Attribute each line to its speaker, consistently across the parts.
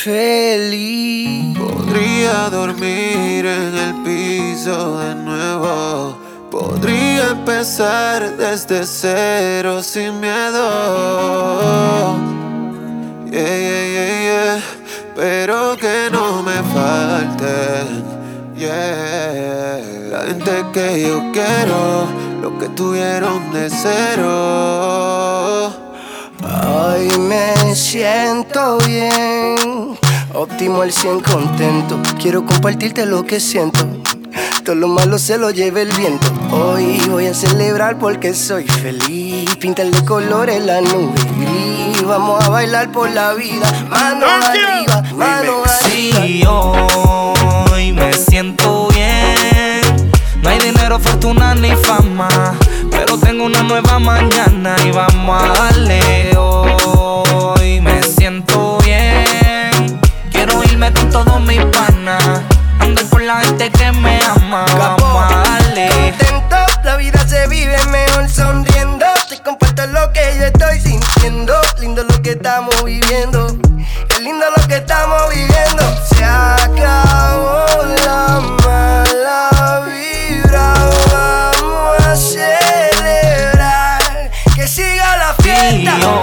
Speaker 1: feliz.
Speaker 2: Podría dormir en el piso de nuevo. Podría empezar desde cero sin miedo. Yeah, yeah, yeah, yeah. Pero que no me falten, yeah, la gente que yo quiero, lo que tuvieron de cero.
Speaker 1: Hoy me siento bien, óptimo al 100 contento. Quiero compartirte lo que siento, todo lo malo se lo lleva el viento. Hoy voy a celebrar porque soy feliz. Pintarle colores la nube gris. Vamos a bailar por la vida, mano arriba, mano arriba.
Speaker 3: Sí, hoy me siento bien. No hay dinero, fortuna ni fama, pero tengo una nueva mañana y vamos a darle. Hoy me siento bien. Quiero irme con todos mis panas, andar con la gente que me ama. Vamos a darle.
Speaker 1: Contento, la vida se vive mejor sonriendo. Te comparto lo que yo estoy sintiendo. Lindo lo que estamos viviendo, qué lindo lo que estamos viviendo. Se acabó la mala vibra, vamos a celebrar, que siga la fiesta.
Speaker 3: Y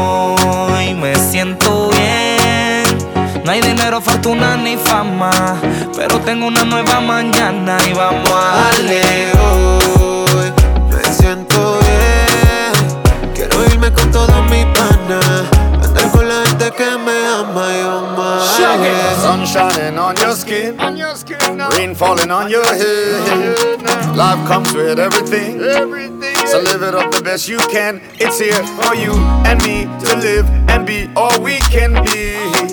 Speaker 3: hoy me siento bien. No hay dinero, fortuna ni fama, pero tengo una nueva mañana y vamos a darle.
Speaker 2: Hoy me siento bien. Quiero irme con todos mis panas, andar con la gente que me ama y vamos a darle.
Speaker 4: Sun shining on your skin, rain falling on your head. Life comes with everything, so live it up the best you can. It's here for you and me to live and be all we can be.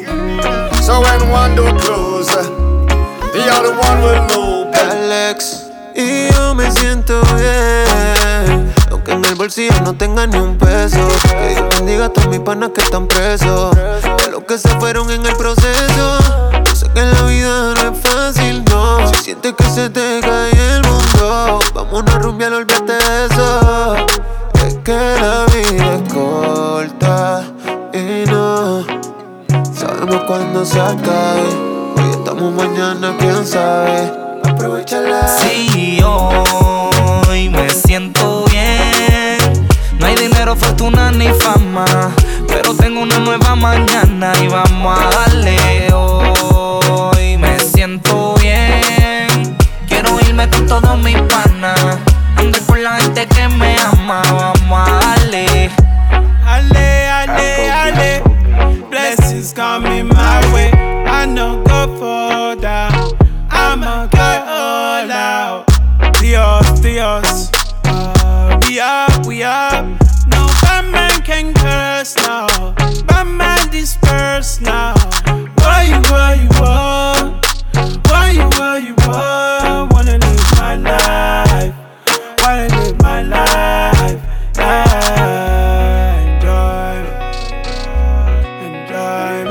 Speaker 4: So when one door closes, the other one will open.
Speaker 2: Alex, y yo me siento bien, aunque en el bolsillo no tenga ni un peso. Que Dios bendiga a todos mis panas que están presos, de los que se fueron en el proceso. Yo sé que la vida no es fácil, no. Si sientes que se te cae el mundo, vámonos a rumbear, olvídate de eso. Es que la vida es corta y no sabemos cuándo se acabe. Hoy estamos, mañana quién sabe. Aprovechala.
Speaker 3: Sí, hoy me siento bien. No hay dinero, fortuna ni fama, pero tengo una nueva mañana y vamos a darle. Hoy me siento bien. Quiero irme con todos mis panas, andar con la gente que me ama. Vamos a darle.
Speaker 5: Ale, ale, ale. Blessings coming my way. I know go further. I'ma go all out. Dios, Dios. We up. No bad man can curse now. Bad man disperse now. Where you are? Where you are? Wanna live my life. Wanna live my life. Enjoy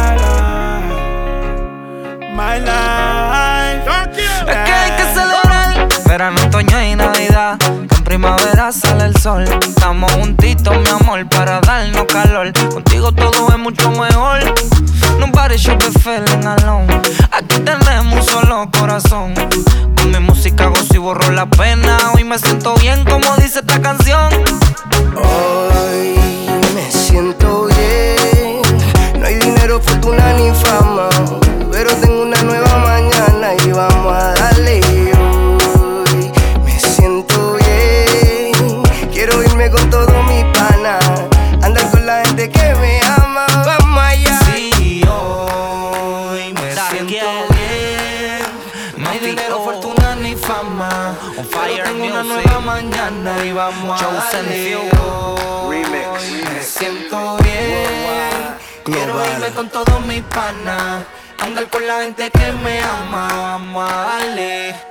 Speaker 5: my life.
Speaker 3: Es que hay que celebrar verano, otoño y navidad, que en primavera sale el sol. Estamos juntitos, mi amor, para darnos calor. Contigo todo es mucho mejor. Nobody should be feeling alone. Aquí tenemos un solo corazón. Con mi música gozo y borro la pena. Hoy me siento bien como dice esta canción.
Speaker 1: Hoy me siento bien. No hay dinero, fortuna ni fama, pero tengo una nueva mañana y vamos a darle. Hoy me siento bien. Quiero irme con todos mis panas, andar con la gente que me ama. Vamos allá.
Speaker 3: Sí, hoy me siento bien. No hay dinero, fortuna ni fama, pero tengo una nueva mañana y vamos a darle. Hoy me siento bien. Quiero irme con todos mis panas, andar con la gente que me ama. Vamos a darle.